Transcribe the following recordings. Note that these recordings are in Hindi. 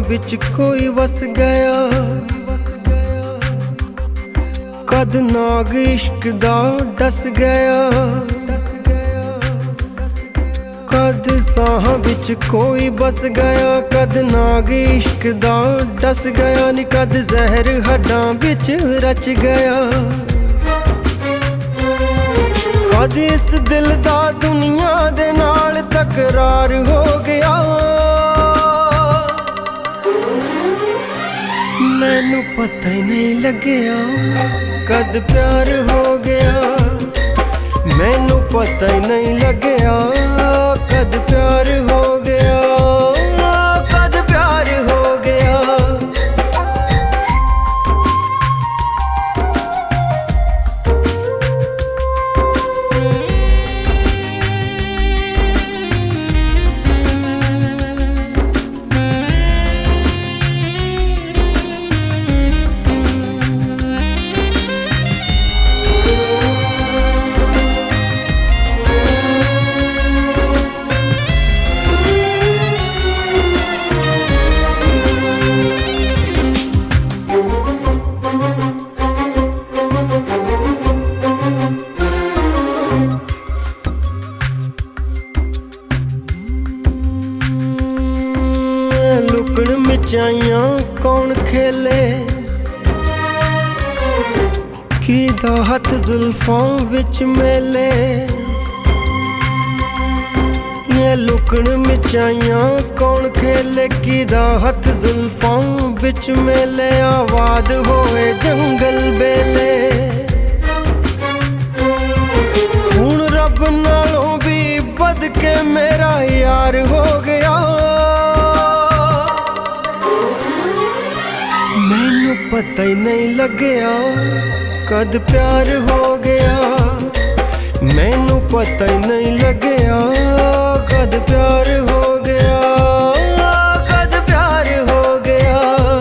बिच कोई वस गया। कद नाग इश्क दा डस गया। कद साह बिच कोई बस गया। कद नाग इश्क दा डस गया नी कद जहर हड्डां बिच रच गया। कद इस दिल दा दुनिया दे नाल तकरार हो गया। मैनू पता ही नहीं लगया कद प्यार हो गया। मैनू पता ही नहीं लगया कद प्यार हो गया। कद प्यार हो गया। लुकण मिचाइयां कौन खेले किदा हथ जुल्फां विच मेले। ये लुकण मिचाइयां कौन खेले किदा हथ जुल्फां विच मेले। आवाज होए जंगल बेले हुण रब नालों भी बद के मेरा यार हो गया। मैनू पता ही नहीं लगया कद प्यार हो गया। मैनू पता ही नहीं लगया कद प्यार हो गया। कद प्यार हो गया।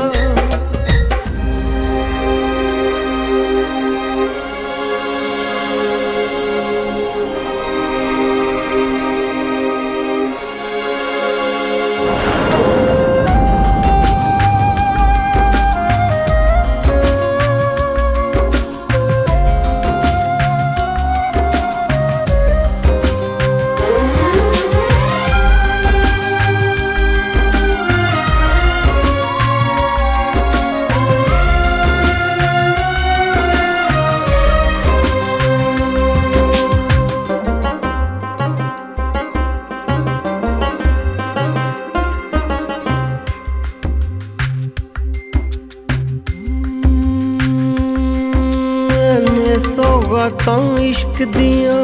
सौगातां इश्क दियां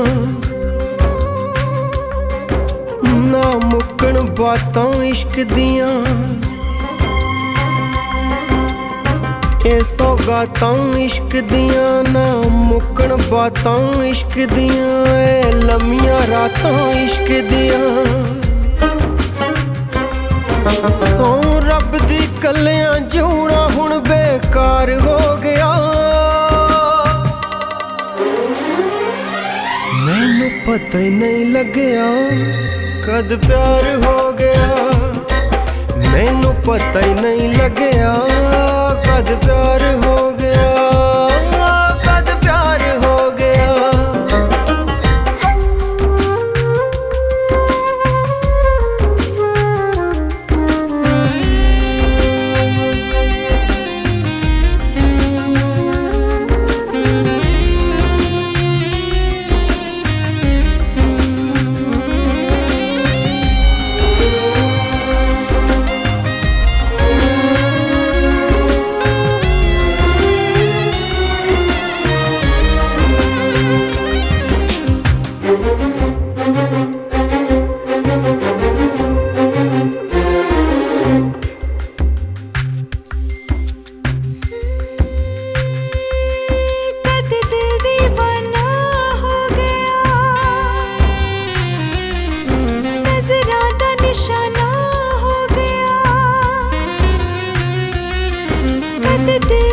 ना मुक्कण बातां इश्क दियां। ये सौगातां इश्क दियां ना मुक्कण बातां इश्क दियां। ए लम्मियां रातां इश्क दियां। सौ रब दी कलियां जूना हुण बेकार हो गया। मैनू पता ही नहीं लगया कद प्यार हो गया। मैनू पता ही नहीं लगया कद प्यार हो गया। कद प्यार हो गया। the